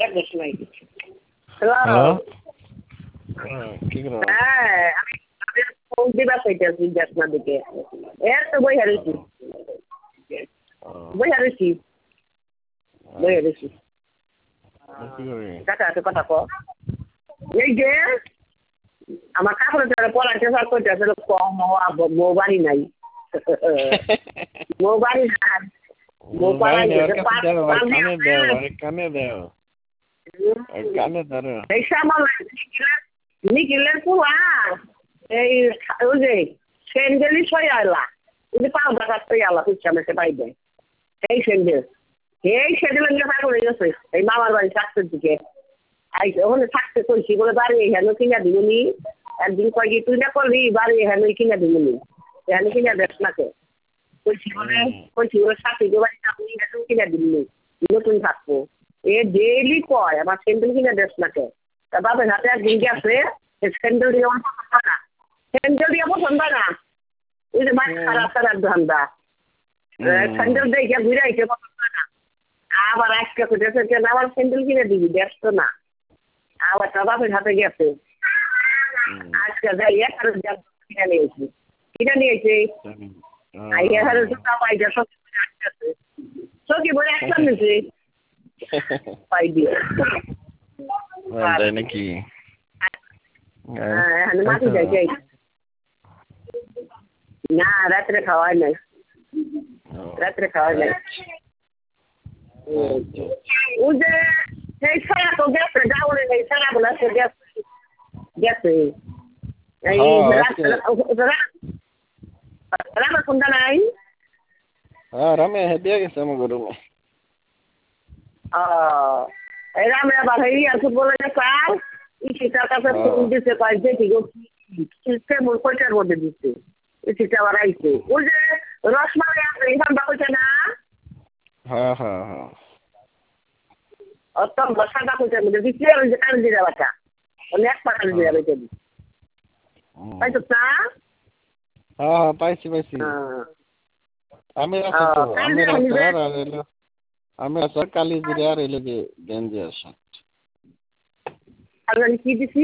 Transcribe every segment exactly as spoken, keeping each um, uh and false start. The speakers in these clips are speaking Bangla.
একদম শোনাই দিচ্ছি। হ্যালো কি করো? হ্যাঁ আমি ফোন দিবা কইতেছি যাসনা দিকে এ তো বই হারিয়েছি বই হারিয়েছি বই হারিয়েছি কাকা তো কথা কো এই যে আমার কাপড় ধরে পড়াতে সব করতেছে কম মো বাড়ি নাই মো বাড়ি নাই মো বাড়ি কানে দেও কানে দেও কানে ধরো এই সামাল নিখিলের পুয়া এই ওই যে সেন্ডেলই ছয় আলা ওই যে পাউডার কাটতে আলা পিচ্ছা মেসে পাইবে এই সেন্ডেল এই সেন্ডেলের নিয়ে পাগল হয়ে গেছে এই মামার বাড়ি থাকতে দিকে আইসে ওখানে থাকতে কইছি বলে বাড়ি এখানে কিনা দিবনি একদিন কয় কি তুই না করবি বাড়ি এখানে কিনা দিবনি এখানে কিনা দেখ না কে কইছি বলে কইছি বলে সাথে বাড়ি আপনি এখানে কিনা দিবনি নতুন থাকবো এ ডেইলি কয় আমার সেন্ডেল কিনা দেখ না কে তা বাবার হাতে একদিন গেছে স্যান্ডেল দিয়ে আমার পছন্দ না স্যান্ডেল দিয়ে পছন্দ না ওই যে মাছ খারাপ খারাপ ধান্দা স্যান্ডেল দিয়ে ঘুরে আইছে পছন্দ না আবার একটা কোথাছে কেন আবার স্যান্ডেল কিনে দিবি ব্যস্ত না আবার তা বাপের হাতে গেছে আজকে যাই এখানে কিনে নিয়েছি কিনে নিয়েছি এখানে জুতা পাইছে সত্যি আসতেছে সত্যি বলে একটা নিয়েছি পাই দিয়ে নাকি মাটি যাই যাই না রাত্রে খাওয়াই নাই রাত্রে খাওয়াই নাই ওই যে সেই সারা তো গেছে ডাউনে নেই সারা বলে গেছে গেছে এই রামের সন্ধ্যা নাই হ্যাঁ রামে দিয়ে গেছে আমার রুমে এই রামে আবার এই আর ফুটবলের কাল ইসিটার কাছে ফোন দিতে পাই দেখি গো কেমন কয়টার মধ্যে দিচ্ছে ইসিটা আবার আইছে ওই যে রসমালাই আছে এখান বা কইছে না হ্যাঁ হ্যাঁ হ্যাঁ অত বসাটা কইছে মধ্যে দিচ্ছে ওই যে কাল দিয়ে বাচ্চা অনেক পাকাল দিয়ে বেঁচে দিচ্ছে পাইছো না হ্যাঁ পাইছি পাইছি আমি আছে তো আমি রাস্তার আর এলো আমি আছে কালি দিলে আর এলো যে গেঞ্জি আসে আর কি দিছি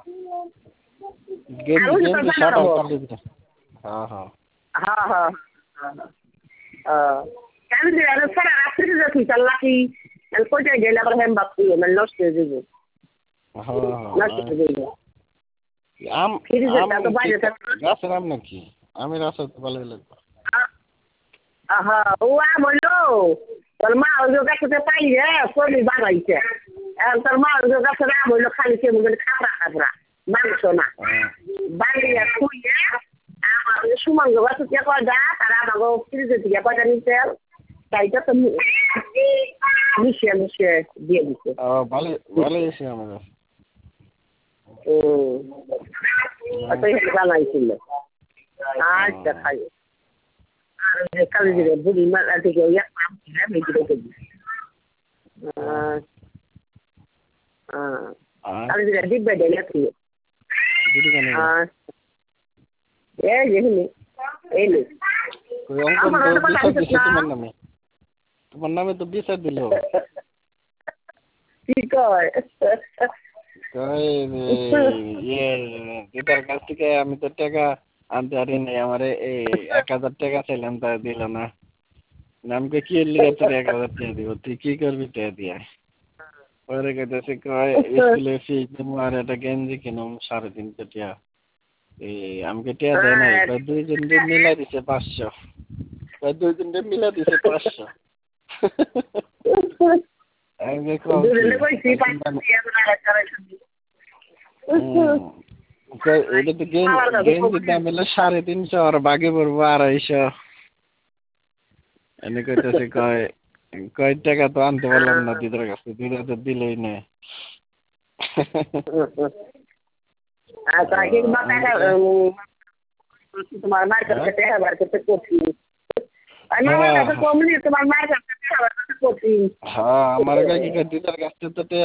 গেঞ্জি গেঞ্জি শার্ট আর কালি দিলে হ্যাঁ হ্যাঁ হ্যাঁ হ্যাঁ হ্যাঁ কালি দিলে আর সারা রাত্রি দেখি চাল্লা কি কোথায় গেলে আবার হেম বাপ দিয়ে মানে নষ্ট হয়ে যাবে হ্যাঁ নষ্ট হয়ে যাবে আম গাছের আম নাকি আমি রাস্তা তো ভালো লাগবে হ্যাঁ ও আম হইলো তোর মা ওই গাছতে পাই রে কবি বানাইছে তোর মা ওই গাছের আম হইলো খালি কেমন খাবরা খাবরা মাংস না বানিয়ে খুঁয়ে আমার সুমঙ্গ গাছ দিয়ে কয়টা আর আমাকে ফ্রিজে দিয়ে কয়টা নিতে তাইটা তো মিশিয়ে মিশিয়ে দিয়ে দিচ্ছে ভালো ভালো এসে আমার ও আচ্ছা বানাইছিল আচ্ছা খাই আর কালি দিলে বুড়ি মালা থেকে ওই এক নাম ছিল মেয়েটি রেখে দিই কালি দিলে দিব্যে দিলে খেয়ে এই যেখানে এই নে তোমার নামে তোমার নামে তো বিচার দিল কি কয় দিদার কাছ থেকে আমি তো টাকা আনতে পারি নাই আমার এই এক হাজার টাকা চাইলাম তা দিল না নামকে কি লিখে তোর এক হাজার টাকা দিব তুই কি করবি টাকা দিয়ে পরে কেটেছে কয় স্কুলে ফি তোমার একটা গেঞ্জি কিনুম সাড়ে তিনশো টাকা এই আমাকে টাকা দেয় নাই কয় দুই দিন মিলাই দিছে পাঁচশো কয় দুই দিন মিলাই দিছে পাঁচশো এটা তো গেঞ্জির দাম হলো সাড়ে তিনশো আর বাকি পড়বো আড়াইশো এনে কইতেছে কয় কয় টাকা তো আনতে পারলাম না দিদার কাছে দিদা তো দিলেই না তোমার মার কাছে টাকা বার করতে করছি তোমার মার কাছে হ্যাঁ আমার কাছে দিদার কাছে তো